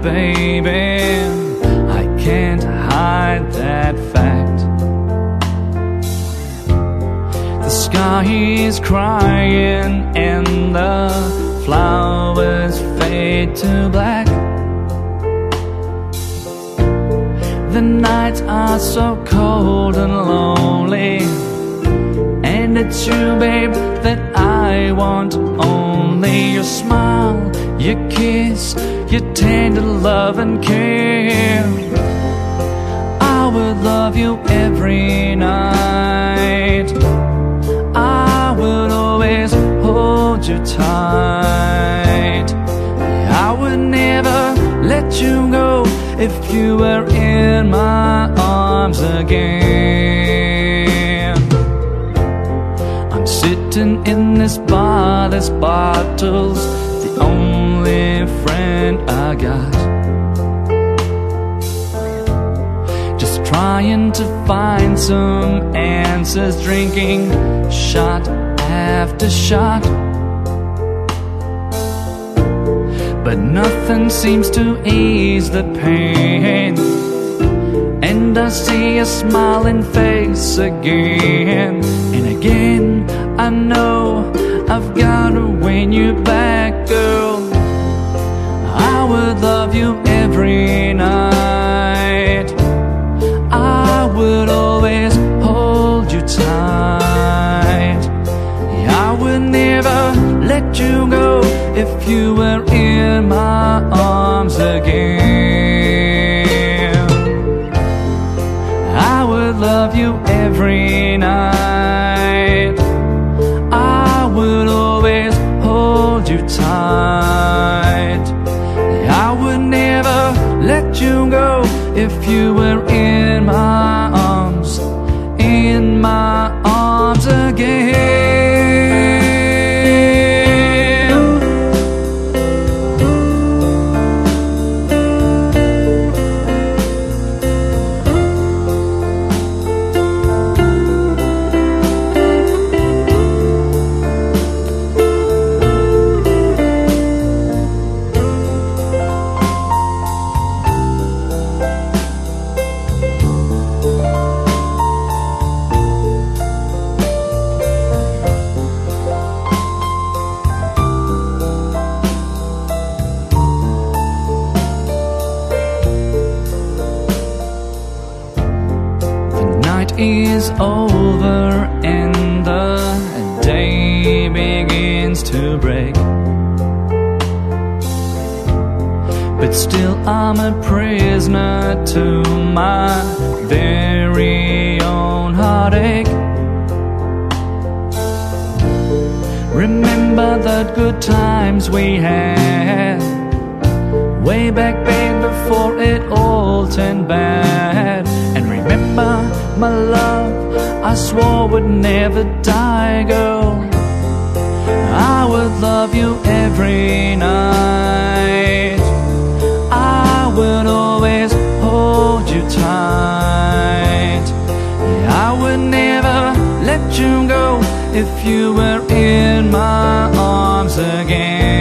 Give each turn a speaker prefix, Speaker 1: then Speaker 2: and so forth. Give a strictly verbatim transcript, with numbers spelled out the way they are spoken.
Speaker 1: baby, I can't hide that fact. The sky is crying and the flowers fade to black. The nights are so cold and lonely, and it's you, babe, that I want. Only your smile, your kiss, your tender love and care. I would love you every night. I would always hold you tight. I would never let you go if you were in my arms again. I'm sitting in this bar, this bottle's the only friend I got. Just trying to find some answers, drinking shot after shot. But nothing seems to ease the pain, and I see a smiling face again. And again I know I've gotta win you back, girl. I would love you every night. I would always hold you tight. I would never let you go if you were in my arms again. I would love you every night. I would always hold you tight. I would never let you go if you were in my arms, in my arms again. Is over and the day begins to break, but still I'm a prisoner to my very own heartache. Remember the good times we had way back, babe, before it all turned bad. And remember my love, I swore would never die, girl. I would love you every night. I would always hold you tight. I would never let you go if you were in my arms again.